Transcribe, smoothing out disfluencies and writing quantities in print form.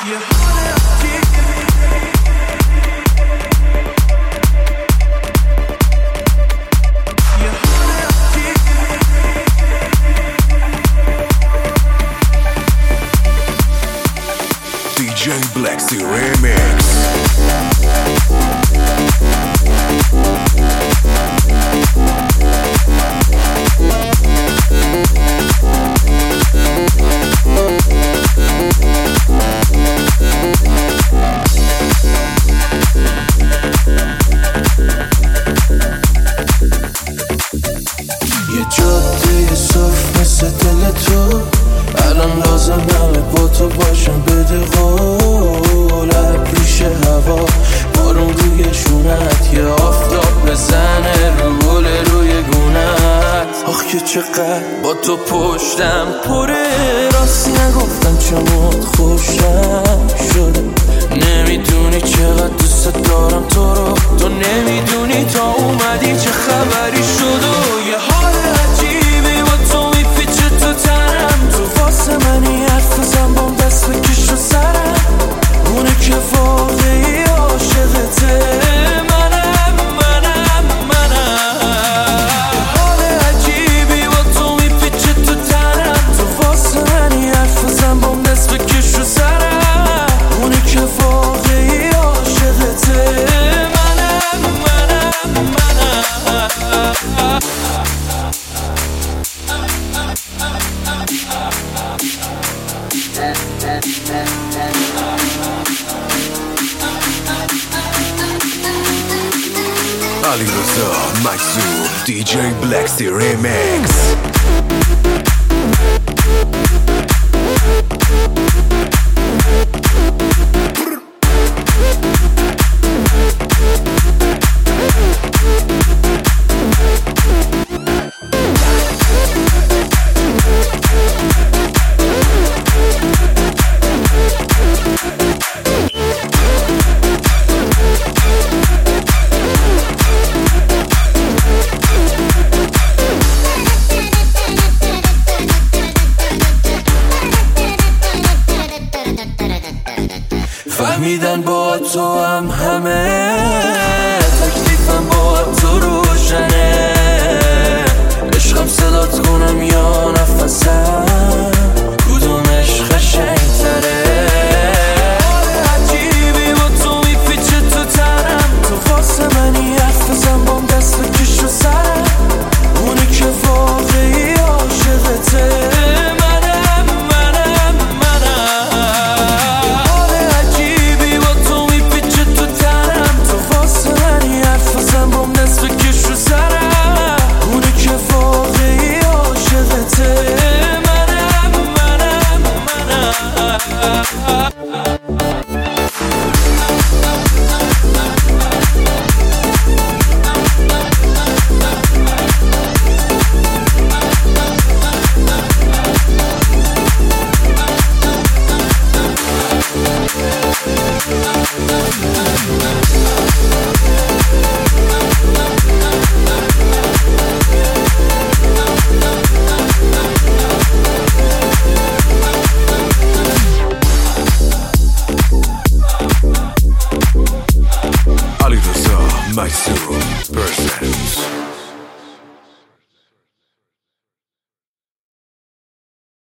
DJ Black C Remix. یه جاده صاف مثل دل تو، الان لازمه با تو باشم. بده قول ریش هوا، بارون روی شونت، یه آفتاب بزنه رو گل روی گونت. آخ که چقدر با تو پشتم پره، راستی نگفتم چمت خوشم شده. نمیدونی چقدر دوست دارم تو رو، تو نمیدونی تا اومدی چه خبری شد. و یه حال عجیبی با تو میپیچه تو تنم، تو واسه منی حرف بزن بام دست بکش رو سرم. اونه که واقعی عاشقته منم. حال عجیبی با تو میپیچه تو تنم، تو واسه منی حرف بزن بام دست بکش رو سرم. اونه که واقعی عاشقته منم. Ali Reza, Maxu, DJ Black C Remix. فهمیدن با تو هم همه، تکلیفم با تو روشنه. عشقم صدات کنم یا نفسم، کدومش قشنگ‌تره. عجیبی با تو میپیچه تو تنم، تو واسه منی حرف بزن بام دست بکش رو سرم. اونه که واقعی عاشقته